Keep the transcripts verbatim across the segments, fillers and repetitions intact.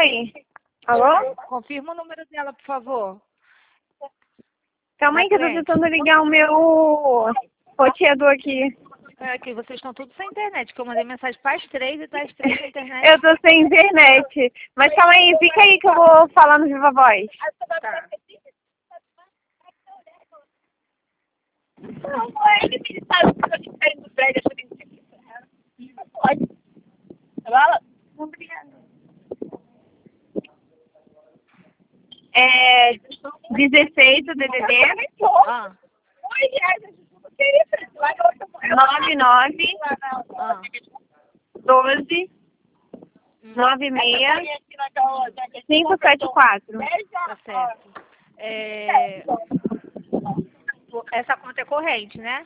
Oi? Alô? Confirma o número dela, por favor. Calma aí que eu tô frente. tentando ligar o meu roteador aqui. É que vocês estão tudo sem internet, que eu mandei mensagem para as três e tá as três sem internet. Eu tô sem internet. Mas calma aí, fica aí que eu vou falar no Viva Voz. Tá. Não, ele me sabe que eu tô saindo do prédio, eu tenho que Não pode. Fala? Obrigada. É dezesseis o D D D. Ah. nove nove Ah. doze nove seis cinco sete quatro. Tá certo. É... Essa conta é corrente, né?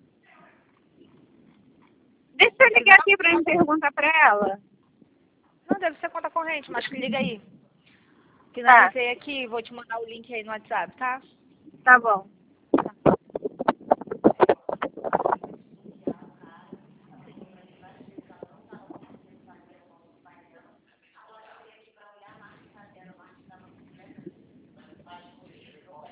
Deixa eu ligar aqui pra me perguntar pra ela. Não, deve ser conta corrente, mas que liga aí. Tá. Finalizei aqui, vou te mandar o link aí no WhatsApp, tá? Tá bom.